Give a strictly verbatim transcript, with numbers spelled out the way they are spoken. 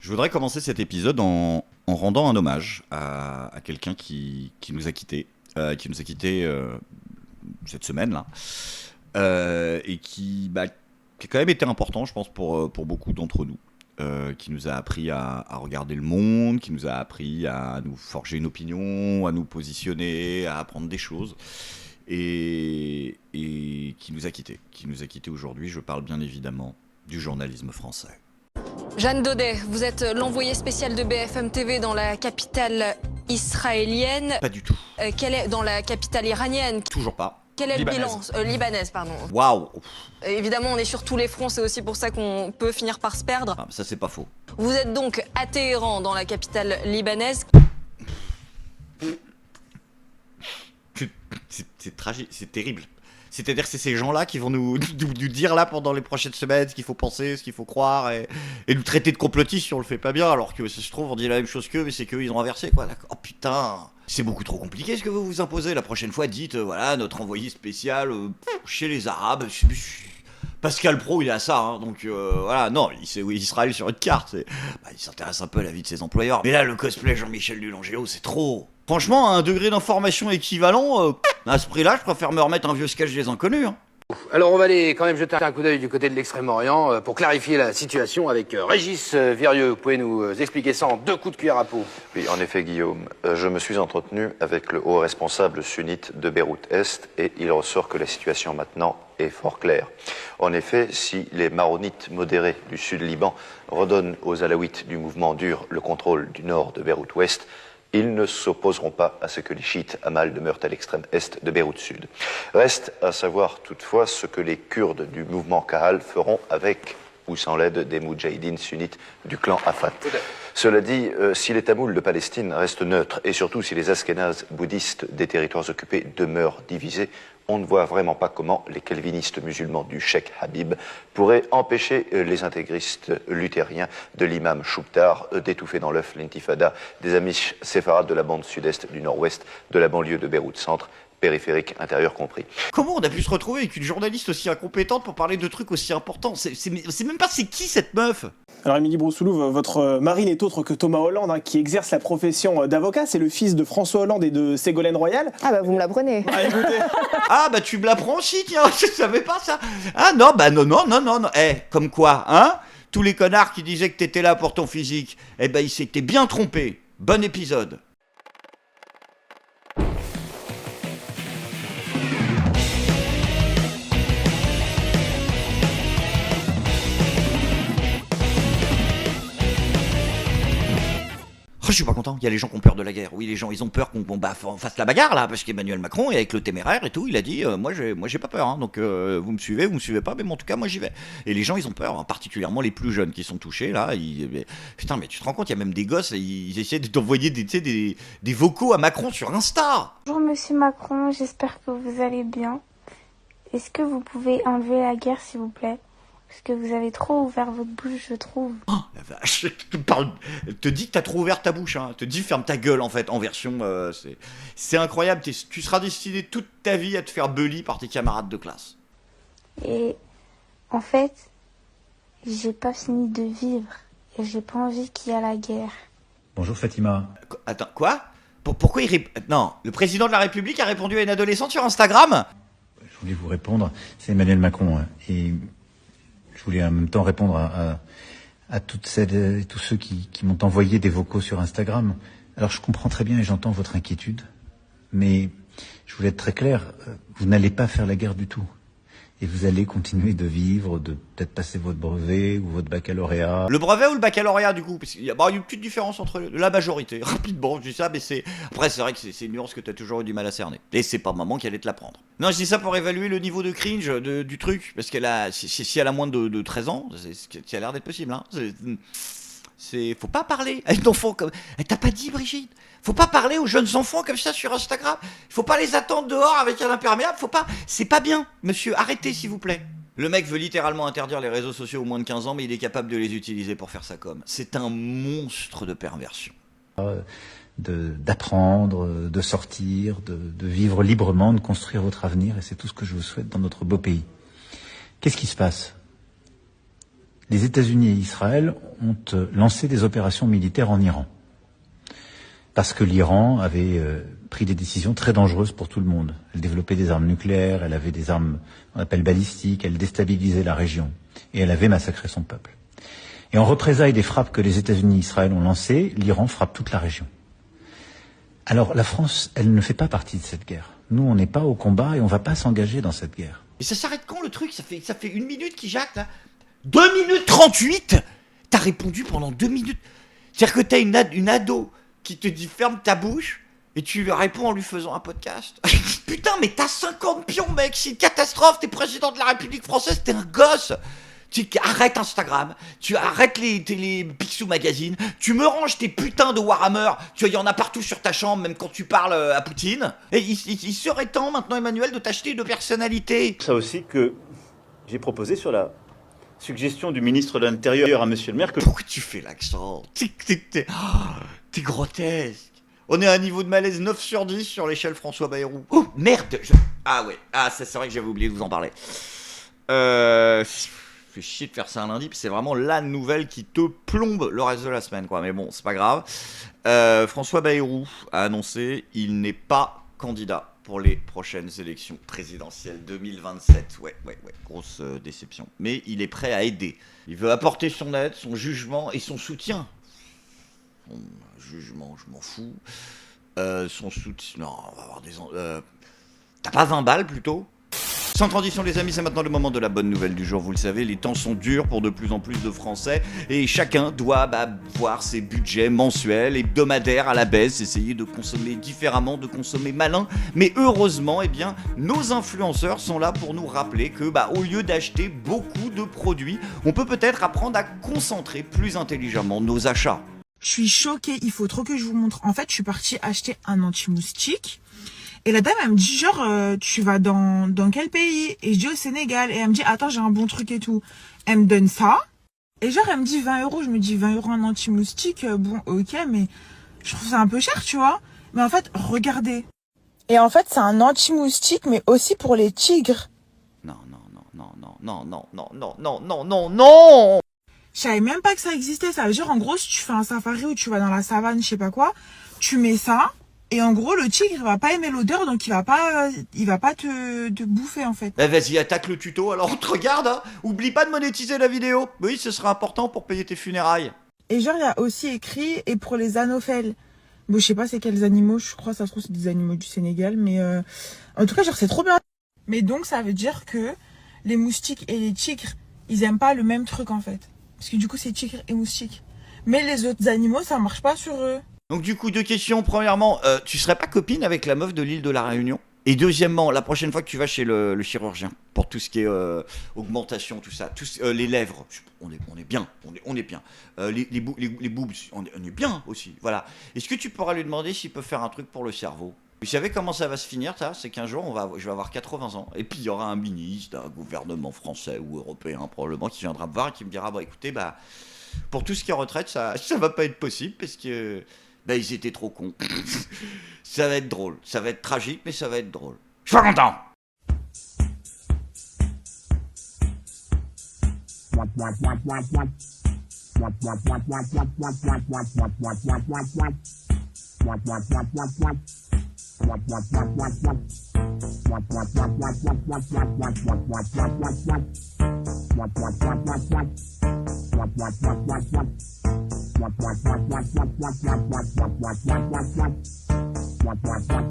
Je voudrais commencer cet épisode en, en rendant un hommage à, à quelqu'un qui, qui nous a quittés, euh, qui nous a quittés euh, cette semaine-là, euh, et qui, bah, qui a quand même été important, je pense, pour, pour beaucoup d'entre nous, euh, qui nous a appris à, à regarder le monde, qui nous a appris à nous forger une opinion, à nous positionner, à apprendre des choses, et, et qui nous a quittés, qui nous a quittés aujourd'hui. Je parle bien évidemment du journalisme français. Jeanne Daudet, vous êtes l'envoyée spéciale de B F M T V dans la capitale israélienne. Pas du tout. Euh, quelle est dans la capitale iranienne? Toujours pas. Quel est Libanaise. le bilan euh, Libanaise, pardon. Waouh. Euh, évidemment, on est sur tous les fronts, c'est aussi pour ça qu'on peut finir par se perdre. Ah, ça c'est pas faux. Vous êtes donc à Téhéran, dans la capitale libanaise. C'est, c'est, c'est tragique, c'est terrible. C'est-à-dire que c'est ces gens-là qui vont nous, nous, nous dire là pendant les prochaines semaines ce qu'il faut penser, ce qu'il faut croire, et, et nous traiter de complotistes si on le fait pas bien, alors que ça se trouve on dit la même chose qu'eux, mais c'est qu'eux ils ont inversé quoi. D'accord. Oh putain, c'est beaucoup trop compliqué ce que vous vous imposez. La prochaine fois dites euh, voilà notre envoyé spécial euh, chez les Arabes. Pascal Pro il est à ça, hein, donc euh, voilà, non, il sait où est Israël sur une carte, c'est, bah, il s'intéresse un peu à la vie de ses employeurs. Mais là le cosplay Jean-Michel Dulangelo c'est trop. Franchement, à un degré d'information équivalent, euh, à ce prix-là, je préfère me remettre un vieux sketch des inconnus. Hein. Alors on va aller quand même jeter un coup d'œil du côté de l'Extrême-Orient euh, pour clarifier la situation avec euh, Régis euh, Vierieux. Vous pouvez nous euh, expliquer ça en deux coups de cuillère à peau? Oui, en effet, Guillaume. Euh, je me suis entretenu avec le haut responsable sunnite de Beyrouth-Est et il ressort que la situation maintenant est fort claire. En effet, si les maronites modérés du sud Liban redonnent aux alaouites du mouvement dur le contrôle du nord de Beyrouth-Ouest, ils ne s'opposeront pas à ce que les chiites Hamal demeurent à l'extrême est de Beyrouth Sud. Reste à savoir toutefois ce que les Kurdes du mouvement Kahal feront avec ou sans l'aide des moudjahidines sunnites du clan Afat. Cela dit, euh, si les Tamouls de Palestine restent neutres et surtout si les Askénazes bouddhistes des territoires occupés demeurent divisés, on ne voit vraiment pas comment les calvinistes musulmans du Cheikh Habib pourraient empêcher euh, les intégristes luthériens de l'imam Choubtar euh, d'étouffer dans l'œuf l'intifada des Amish séfarades de la bande sud-est du nord-ouest de la banlieue de Beyrouth Centre, périphérique intérieur compris. Comment on a pu se retrouver avec une journaliste aussi incompétente pour parler de trucs aussi importants? C'est, c'est, c'est même pas c'est qui cette meuf? Alors Émilie Broussoulouf, votre mari n'est autre que Thomas Hollande, hein, qui exerce la profession d'avocat. C'est le fils de François Hollande et de Ségolène Royal. Ah bah vous me l'apprenez. Ah, écoutez. Ah bah tu me l'apprends aussi, tiens, je savais pas ça. Ah non, bah non, non, non, non, non. Eh, comme quoi, hein? Tous les connards qui disaient que t'étais là pour ton physique, eh ben ils s'étaient bien trompés. Bon épisode. Je suis pas content, il y a les gens qui ont peur de la guerre. Oui, les gens, ils ont peur qu'on, qu'on bah, fasse la bagarre là, parce qu'Emmanuel Macron, et avec le téméraire et tout, il a dit euh, moi, j'ai, moi j'ai pas peur, hein, donc euh, vous me suivez, vous me suivez pas, mais bon, en tout cas, moi j'y vais. Et les gens, ils ont peur, hein, particulièrement les plus jeunes qui sont touchés là. Ils, mais, putain, mais tu te rends compte, il y a même des gosses, ils, ils essaient d'envoyer des, des, des vocaux à Macron sur Insta. Bonjour Monsieur Macron, j'espère que vous allez bien. Est-ce que vous pouvez enlever la guerre s'il vous plaît? Parce que vous avez trop ouvert votre bouche, je trouve. Oh, la vache, te, parle, te dis que t'as trop ouvert ta bouche, hein. Te dis ferme ta gueule en fait, en version... Euh, c'est, c'est incroyable, T'es, tu seras destiné toute ta vie à te faire bully par tes camarades de classe. Et en fait, j'ai pas fini de vivre et j'ai pas envie qu'il y ait la guerre. Bonjour Fatima. Qu- Attends, quoi? Pour, Pourquoi il... Ré... Non, le président de la République a répondu à une adolescente sur Instagram? Je voulais vous répondre, c'est Emmanuel Macron, hein, et... Je voulais en même temps répondre à, à, à toutes celles et tous ceux qui, qui m'ont envoyé des vocaux sur Instagram. Alors je comprends très bien et j'entends votre inquiétude, mais je voulais être très clair, vous n'allez pas faire la guerre du tout. Et vous allez continuer de vivre, de peut-être passer votre brevet ou votre baccalauréat. Le brevet ou le baccalauréat du coup? Parce qu'il y a bah, une petite différence entre la majorité. Rapidement, je dis ça, mais c'est... Après, c'est vrai que c'est, c'est une nuance que t'as toujours eu du mal à cerner. Et c'est pas maman qui allait te l'apprendre. Non, je dis ça pour évaluer le niveau de cringe de, du truc. Parce qu'elle a... Si, si elle a moins de, de treize ans, c'est ce qui a l'air d'être possible, hein. C'est... C'est... Faut pas parler à un enfant comme... T'as pas dit, Brigitte? Faut pas parler aux jeunes enfants comme ça sur Instagram. Faut pas les attendre dehors avec un imperméable. Faut pas... C'est pas bien, monsieur. Arrêtez, s'il vous plaît. Le mec veut littéralement interdire les réseaux sociaux aux moins de quinze ans, mais il est capable de les utiliser pour faire sa com. C'est un monstre de perversion. De, d'apprendre, de sortir, de, de vivre librement, de construire votre avenir. Et c'est tout ce que je vous souhaite dans notre beau pays. Qu'est-ce qui se passe? les États-Unis et Israël ont euh, lancé des opérations militaires en Iran. Parce que l'Iran avait euh, pris des décisions très dangereuses pour tout le monde. Elle développait des armes nucléaires, elle avait des armes qu'on appelle balistiques, elle déstabilisait la région. Et elle avait massacré son peuple. Et en représailles des frappes que les États-Unis et Israël ont lancées, l'Iran frappe toute la région. Alors la France, elle ne fait pas partie de cette guerre. Nous, on n'est pas au combat et on ne va pas s'engager dans cette guerre. Et ça s'arrête quand le truc? Ça fait, ça fait une minute qui jacte là. deux minutes trente-huit. T'as répondu pendant deux minutes. C'est-à-dire que t'as une, ad- une ado qui te dit ferme ta bouche et tu lui réponds en lui faisant un podcast. Putain, mais t'as cinquante pions, mec. C'est une catastrophe. T'es président de la République française, t'es un gosse. Tu arrêtes Instagram, tu arrêtes les, les Picsou Magazine, tu me ranges tes putains de Warhammer, tu vois, il y en a partout sur ta chambre, même quand tu parles à Poutine. Et il, il, il serait temps maintenant, Emmanuel, de t'acheter une personnalité. Ça aussi que j'ai proposé sur la suggestion du ministre de l'Intérieur à Monsieur le maire que... Pourquoi tu fais l'accent? T'es, t'es, t'es, oh, t'es grotesque. On est à un niveau de malaise neuf sur dix sur l'échelle François Bayrou. Oh, merde je... Ah ouais, ah ça c'est vrai que j'avais oublié de vous en parler. Euh... Fait chier de faire ça un lundi, puis c'est vraiment la nouvelle qui te plombe le reste de la semaine, quoi. Mais bon, c'est pas grave. Euh, François Bayrou a annoncé il n'est pas candidat pour les prochaines élections présidentielles deux mille vingt-sept. Ouais, ouais, ouais, grosse euh, déception. Mais il est prêt à aider. Il veut apporter son aide, son jugement et son soutien. Son jugement, je m'en fous. Euh, son soutien... Non, on va avoir des... Euh... T'as pas vingt balles, plutôt ? Sans transition les amis, c'est maintenant le moment de la bonne nouvelle du jour, vous le savez, les temps sont durs pour de plus en plus de Français et chacun doit bah, voir ses budgets mensuels, hebdomadaires à la baisse, essayer de consommer différemment, de consommer malin, mais heureusement, eh bien, nos influenceurs sont là pour nous rappeler que bah, au lieu d'acheter beaucoup de produits, on peut peut-être apprendre à concentrer plus intelligemment nos achats. Je suis choquée, il faut trop que je vous montre. En fait, je suis partie acheter un anti-moustique. Et la dame, elle me dit genre, euh, tu vas dans, dans quel pays? Et je dis au Sénégal. Et elle me dit, attends, j'ai un bon truc et tout. Elle me donne ça. Et genre, elle me dit vingt euros. Je me dis, vingt euros un anti-moustique. Euh, bon, ok, mais je trouve ça un peu cher, tu vois. Mais en fait, regardez. Et en fait, c'est un anti-moustique, mais aussi pour les tigres. Non, non, non, non, non, non, non, non, non, non, non, non, non. Je savais même pas que ça existait. Ça veut dire, en gros, si tu fais un safari ou tu vas dans la savane, je sais pas quoi, tu mets ça. Et en gros, le tigre, il va pas aimer l'odeur, donc il va pas, il va pas te, te bouffer, en fait. Eh vas-y, attaque le tuto, alors on te regarde, hein. Oublie pas de monétiser la vidéo. Oui, ce sera important pour payer tes funérailles. Et genre, il y a aussi écrit, et pour les anophèles. Bon, je sais pas c'est quels animaux, je crois, ça se trouve, c'est des animaux du Sénégal, mais euh, en tout cas, genre, c'est trop bien. Mais donc, ça veut dire que les moustiques et les tigres, ils aiment pas le même truc, en fait. Parce que du coup, c'est tigre et moustique. Mais les autres animaux, ça marche pas sur eux. Donc du coup, deux questions. Premièrement, euh, tu serais pas copine avec la meuf de l'île de la Réunion? Et deuxièmement, la prochaine fois que tu vas chez le, le chirurgien, pour tout ce qui est euh, augmentation, tout ça, tout, euh, les lèvres, on est, on est bien, on est, on est bien. Euh, les, les, bou- les, les boobs, on est, on est bien aussi, voilà. Est-ce que tu pourras lui demander s'il peut faire un truc pour le cerveau? Vous savez comment ça va se finir, ça? C'est qu'un jour, on va, je vais avoir quatre-vingts ans, et puis il y aura un ministre d'un gouvernement français ou européen, probablement, qui viendra me voir et qui me dira, bah écoutez, bah, pour tout ce qui est retraite, ça, ça va pas être possible, parce que... Ben ils étaient trop cons. Ça va être drôle, ça va être tragique, mais ça va être drôle. Je suis pas content.